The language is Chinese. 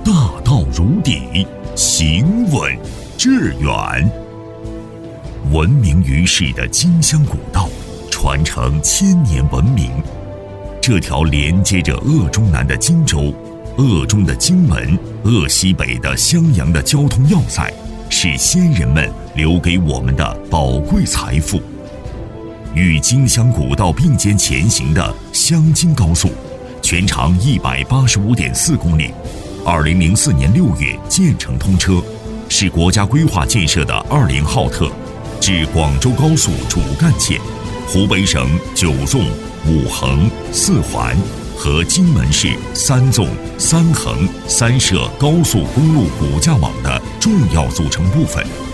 大道如砥，行稳致远。闻名于世的荆襄古道，传承千年文明。这条连接着鄂中南的荆州、鄂中的荆门、鄂西北的襄阳的交通要塞，是先人们留给我们的宝贵财富。与荆襄古道并肩前行的襄京高速，全长185.4公里，2004年6月建成通车，是国家规划建设的20号特，至广州高速主干线、湖北省9纵、5横、4环和荆门市3纵、3横、3摄高速公路骨架网的重要组成部分。